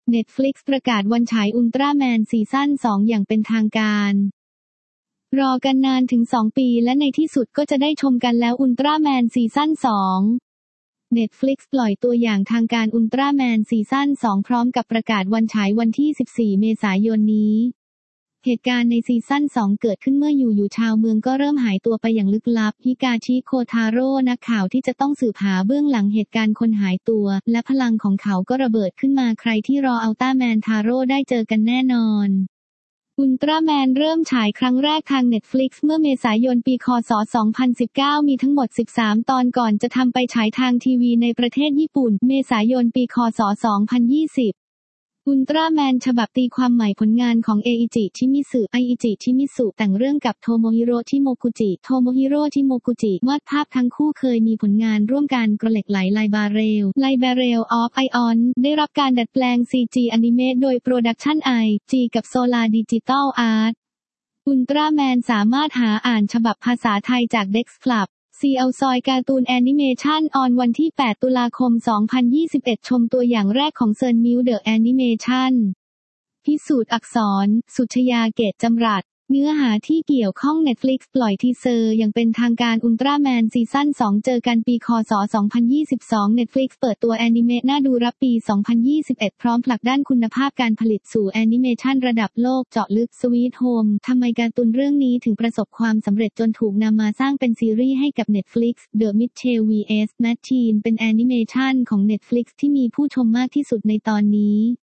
Netflix ประกาศวันฉายอุลตร้าแมนซีซั่น 2 อย่างเป็นทางการรอกันนานถึง2 ปีและในที่สุดก็จะได้ชมกันแล้วอุลตร้าแมนซีซั่น 2 Netflix ปล่อยตัวอย่างทางการอุลตร้าแมนซีซั่น 2 พร้อมกับประกาศวันฉายวันที่ 14 เมษายนนี้เหตุการณ์ในซีซั่น 2 เกิดขึ้นเมื่ออยู่ชาวเมืองก็เริ่มหายตัวไปอย่างลึกลับฮิกาชิโคทาโร่นักข่าวที่จะต้องสืบหาเบื้องหลังเหตุการณ์คนหายตัวและพลังของเขาก็ระเบิดขึ้นมาใครที่รออัลต้าแมนทาโร่ได้เจอกันแน่นอนอุลตร้าแมนเริ่มฉายครั้งแรกทาง Netflix เมื่อเมษายนปีคศ 2019 มีทั้งหมด 13 ตอนก่อนจะทำไปฉายทางทีวีในประเทศญี่ปุ่นเมษายนปีคศ 2020อุลตร้าแมนฉบับตีความใหม่ผลงานของไอจิชิมิสุแต่งเรื่องกับโทโมฮิโร่ชิโมกุจิวาดภาพทั้งคู่เคยมีผลงานร่วมกันกระเหล็กไหลไลบาเรลออฟไอออนได้รับการดัดแปลง CG อนิเมะโดยโปรดักชั่นIG กับโซลาดิจิตอลอาร์ตอุลตร้าแมนสามารถหาอ่านฉบับภาษาไทยจาก Dex Club CL ซอยการ์ตูนแอนิเมชันออนวันที่ 8 ตุลาคม 2021 ชมตัวอย่างแรกของเซินมิวเดอะแอนิเมชันพิสูจน์อักษรสุชยาเกตจำรัดเนื้อหาที่เกี่ยวข้อง Netflix ปล่อยทีเซอร์อย่างเป็นทางการอุลตร้าแมนซีซั่น 2 เจอกันปีคศ 2022 Netflix เปิดตัวแอนิเมะน่าดูรับปี 2021 พร้อมผลักดันคุณภาพการผลิตสู่แอนิเมชันระดับโลกเจาะลึก Sweet Home ทำไมการ์ตูนเรื่องนี้ถึงประสบความสำเร็จจนถูกนำมาสร้างเป็นซีรีส์ให้กับ Netflix The Mitchell vs Machine เป็นแอนิเมชันของ Netflix ที่มีผู้ชมมากที่สุดในตอนนี้